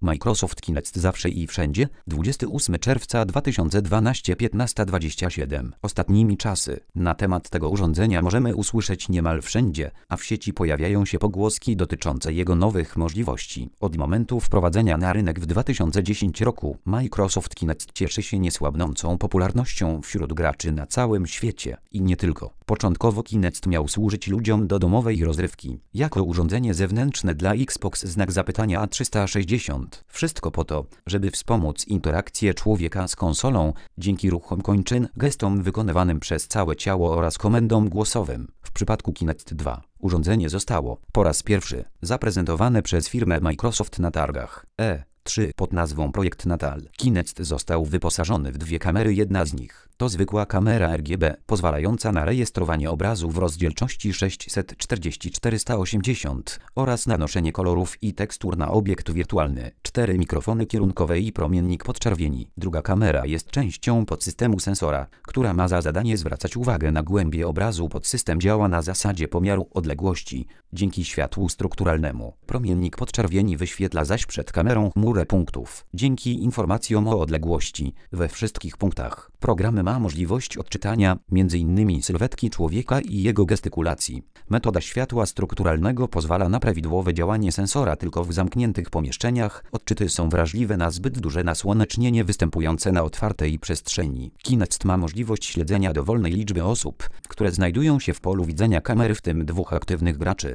Microsoft Kinect zawsze i wszędzie. 28 czerwca 2012 15:27. Ostatnimi czasy na temat tego urządzenia możemy usłyszeć niemal wszędzie, a w sieci pojawiają się pogłoski dotyczące jego nowych możliwości. Od momentu wprowadzenia na rynek w 2010 roku Microsoft Kinect cieszy się niesłabnącą popularnością wśród graczy na całym świecie i nie tylko. Początkowo Kinect miał służyć ludziom do domowej rozrywki, jako urządzenie zewnętrzne dla Xbox A360. Wszystko po to, żeby wspomóc interakcję człowieka z konsolą dzięki ruchom kończyn, gestom wykonywanym przez całe ciało oraz komendom głosowym. W przypadku Kinect 2 urządzenie zostało po raz pierwszy zaprezentowane przez firmę Microsoft na targach E3 pod nazwą Projekt Natal. Kinect został wyposażony w dwie kamery, jedna z nich to zwykła kamera RGB, pozwalająca na rejestrowanie obrazu w rozdzielczości 640x480 oraz nanoszenie kolorów i tekstur na obiekt wirtualny. 4 mikrofony kierunkowe i promiennik podczerwieni. Druga kamera jest częścią podsystemu sensora, która ma za zadanie zwracać uwagę na głębię obrazu. Podsystem działa na zasadzie pomiaru odległości, dzięki światłu strukturalnemu. Promiennik podczerwieni wyświetla zaś przed kamerą chmurę punktów. Dzięki informacjom o odległości we wszystkich punktach program ma możliwość odczytania m.in. sylwetki człowieka i jego gestykulacji. Metoda światła strukturalnego pozwala na prawidłowe działanie sensora tylko w zamkniętych pomieszczeniach. Odczyty są wrażliwe na zbyt duże nasłonecznienie występujące na otwartej przestrzeni. Kinect ma możliwość śledzenia dowolnej liczby osób, które znajdują się w polu widzenia kamery, w tym dwóch aktywnych graczy.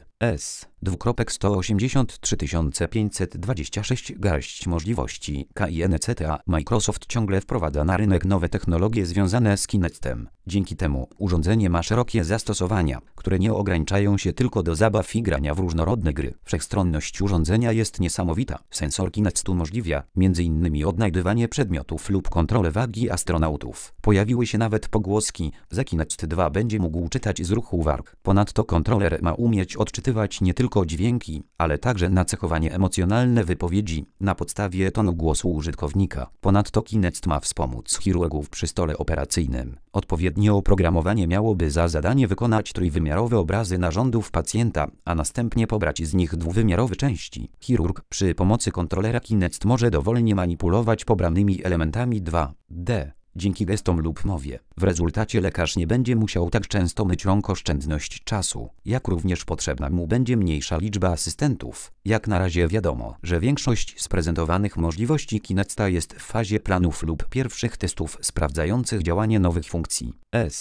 S/183 526 garść możliwości KINCTA. Microsoft ciągle wprowadza na rynek nowe technologie związane z Kinectem. Dzięki temu urządzenie ma szerokie zastosowania, które nie ograniczają się tylko do zabaw i grania w różnorodne gry. Wszechstronność urządzenia jest niesamowita. Sensor Kinect umożliwia m.in. odnajdywanie przedmiotów lub kontrolę wagi astronautów. Pojawiły się nawet pogłoski, że Kinect 2 będzie mógł czytać z ruchu warg. Ponadto kontroler ma umieć odczytywać nie tylko dźwięki, ale także nacechowanie emocjonalne wypowiedzi na podstawie tonu głosu użytkownika. Ponadto Kinect ma wspomóc chirurgów przy stole operacyjnym. Odpowiednie oprogramowanie miałoby za zadanie wykonać trójwymiarowe obrazy narządów pacjenta, a następnie pobrać z nich dwuwymiarowe części. Chirurg przy pomocy kontrolera Kinect może dowolnie manipulować pobranymi elementami 2D. Dzięki gestom lub mowie. W rezultacie lekarz nie będzie musiał tak często myć rąk, oszczędność czasu, jak również potrzebna mu będzie mniejsza liczba asystentów. Jak na razie wiadomo, że większość z prezentowanych możliwości Kinecta jest w fazie planów lub pierwszych testów sprawdzających działanie nowych funkcji.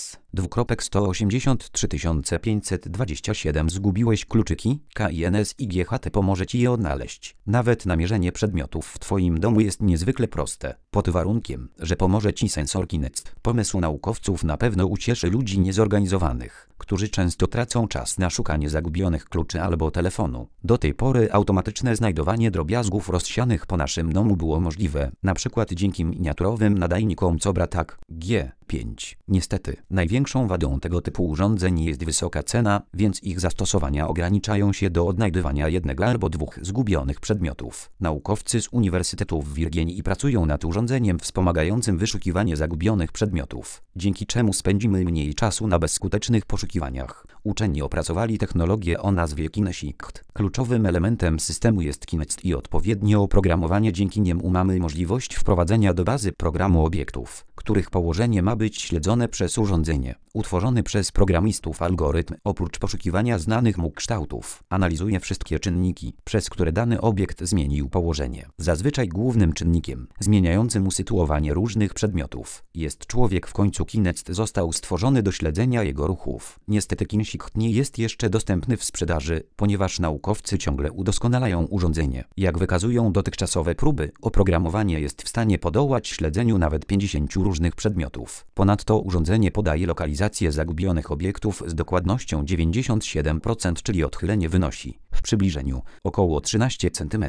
S/183 527 Zgubiłeś kluczyki? KINS-IGHT pomoże Ci je odnaleźć. Nawet namierzenie przedmiotów w Twoim domu jest niezwykle proste, pod warunkiem, że pomoże Ci sensor Kinect. Pomysł naukowców na pewno ucieszy ludzi niezorganizowanych, którzy często tracą czas na szukanie zagubionych kluczy albo telefonu. Do tej pory automatyczne znajdowanie drobiazgów rozsianych po naszym domu było możliwe, na przykład dzięki miniaturowym nadajnikom Cobra-Tak G5. Niestety, największą wadą tego typu urządzeń jest wysoka cena, więc ich zastosowania ograniczają się do odnajdywania jednego albo dwóch zgubionych przedmiotów. Naukowcy z Uniwersytetu w Virginii pracują nad urządzeniem wspomagającym wyszukiwanie zagubionych przedmiotów, dzięki czemu spędzimy mniej czasu na bezskutecznych poszukiwaniach. Uczeni opracowali technologię o nazwie KINESICT. Kluczowym elementem systemu jest Kinect i odpowiednie oprogramowanie. Dzięki niemu mamy możliwość wprowadzenia do bazy programu obiektów, których położenie ma być śledzone przez urządzenie. Utworzony przez programistów algorytm, oprócz poszukiwania znanych mu kształtów, analizuje wszystkie czynniki, przez które dany obiekt zmienił położenie. Zazwyczaj głównym czynnikiem zmieniającym usytuowanie różnych przedmiotów jest człowiek. W końcu Kinect został stworzony do śledzenia jego ruchów. Niestety KINESICT nie jest jeszcze dostępny w sprzedaży, ponieważ naukowcy ciągle udoskonalają urządzenie. Jak wykazują dotychczasowe próby, oprogramowanie jest w stanie podołać śledzeniu nawet 50 różnych przedmiotów. Ponadto urządzenie podaje lokalizację zagubionych obiektów z dokładnością 97%, czyli odchylenie wynosi w przybliżeniu około 13 cm.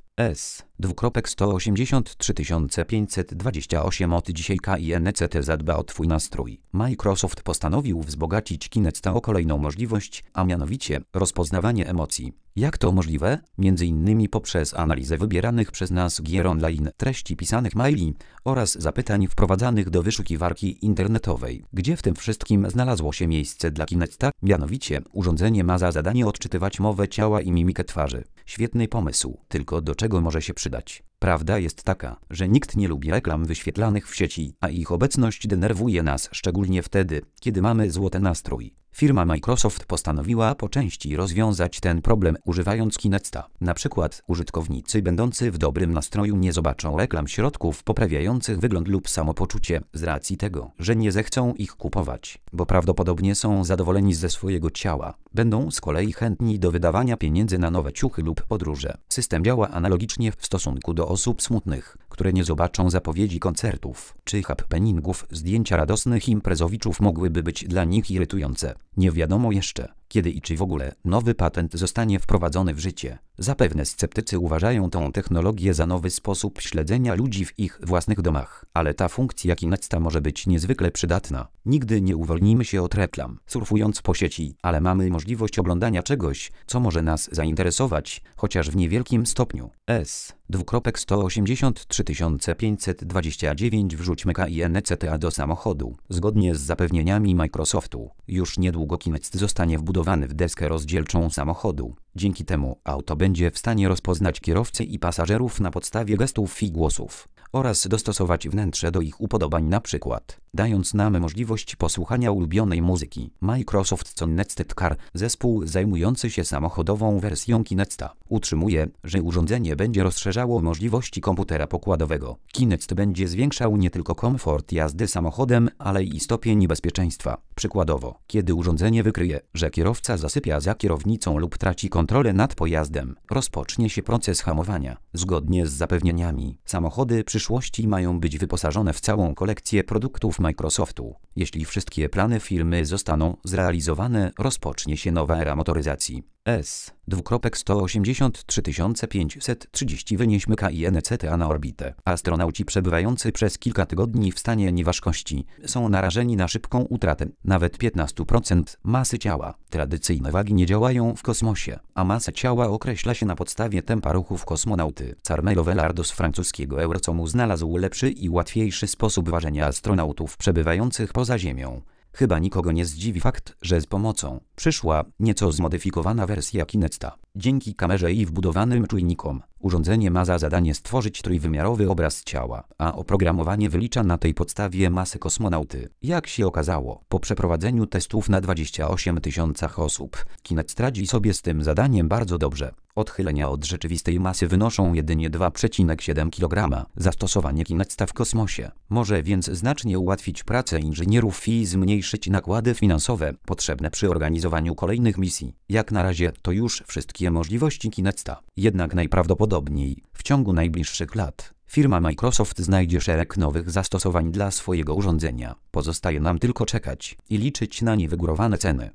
S/183 528 Od dzisiaj KINCT zadba o Twój nastrój. Microsoft postanowił wzbogacić Kinecta o kolejną możliwość, a mianowicie rozpoznawanie emocji. Jak to możliwe? Między innymi poprzez analizę wybieranych przez nas gier online, treści pisanych maili oraz zapytań wprowadzanych do wyszukiwarki internetowej, gdzie w tym wszystkim znalazło się miejsce dla Kinecta, mianowicie urządzenie ma za zadanie odczytywać mowę ciała i mimikę twarzy. Świetny pomysł, tylko do czego może się przydać? Prawda jest taka, że nikt nie lubi reklam wyświetlanych w sieci, a ich obecność denerwuje nas szczególnie wtedy, kiedy mamy złoty nastrój. Firma Microsoft postanowiła po części rozwiązać ten problem używając Kinecta. Na przykład użytkownicy będący w dobrym nastroju nie zobaczą reklam środków poprawiających wygląd lub samopoczucie z racji tego, że nie zechcą ich kupować, bo prawdopodobnie są zadowoleni ze swojego ciała. Będą z kolei chętni do wydawania pieniędzy na nowe ciuchy lub podróże. System działa analogicznie w stosunku do osób smutnych, które nie zobaczą zapowiedzi koncertów czy happeningów. Zdjęcia radosnych imprezowiczów mogłyby być dla nich irytujące. Nie wiadomo jeszcze, kiedy i czy w ogóle nowy patent zostanie wprowadzony w życie. Zapewne sceptycy uważają tą technologię za nowy sposób śledzenia ludzi w ich własnych domach, ale ta funkcja Kinecta może być niezwykle przydatna. Nigdy nie uwolnimy się od reklam, surfując po sieci, ale mamy możliwość oglądania czegoś, co może nas zainteresować, chociaż w niewielkim stopniu. S:183 529 wrzućmy KINCTA do samochodu. Zgodnie z zapewnieniami Microsoftu, już niedługo Kinect zostanie wbudowany w deskę rozdzielczą samochodu. Dzięki temu auto będzie w stanie rozpoznać kierowcę i pasażerów na podstawie gestów i głosów oraz dostosować wnętrze do ich upodobań, na przykład dając nam możliwość posłuchania ulubionej muzyki. Microsoft Connected Car, zespół zajmujący się samochodową wersją Kinecta, utrzymuje, że urządzenie będzie rozszerzało możliwości komputera pokładowego. Kinect będzie zwiększał nie tylko komfort jazdy samochodem, ale i stopień bezpieczeństwa. Przykładowo, kiedy urządzenie wykryje, że kierowca zasypia za kierownicą lub traci kontrolę nad pojazdem, rozpocznie się proces hamowania. Zgodnie z zapewnieniami, samochody przyszłości mają być wyposażone w całą kolekcję produktów Microsoftu. Jeśli wszystkie plany firmy zostaną zrealizowane, rozpocznie się nowa era motoryzacji. S:183 530 wynieśmy KINCTA na orbitę. Astronauci przebywający przez kilka tygodni w stanie nieważkości są narażeni na szybką utratę nawet 15% masy ciała. Tradycyjne wagi nie działają w kosmosie, a masa ciała określa się na podstawie tempa ruchów kosmonauty. Carmelo Velardo z francuskiego Eurocomu znalazł lepszy i łatwiejszy sposób ważenia astronautów przebywających poza Ziemią. Chyba nikogo nie zdziwi fakt, że z pomocą przyszła nieco zmodyfikowana wersja Kinecta. Dzięki kamerze i wbudowanym czujnikom, urządzenie ma za zadanie stworzyć trójwymiarowy obraz ciała, a oprogramowanie wylicza na tej podstawie masę kosmonauty. Jak się okazało, po przeprowadzeniu testów na 28 000 osób, Kinect radzi sobie z tym zadaniem bardzo dobrze. Odchylenia od rzeczywistej masy wynoszą jedynie 2,7 kg. Zastosowanie Kinecta w kosmosie może więc znacznie ułatwić pracę inżynierów i zmniejszyć nakłady finansowe potrzebne przy organizowaniu kolejnych misji. Jak na razie to już wszystkie możliwości Kinecta. Jednak najprawdopodobniej w ciągu najbliższych lat firma Microsoft znajdzie szereg nowych zastosowań dla swojego urządzenia. Pozostaje nam tylko czekać i liczyć na niewygórowane ceny.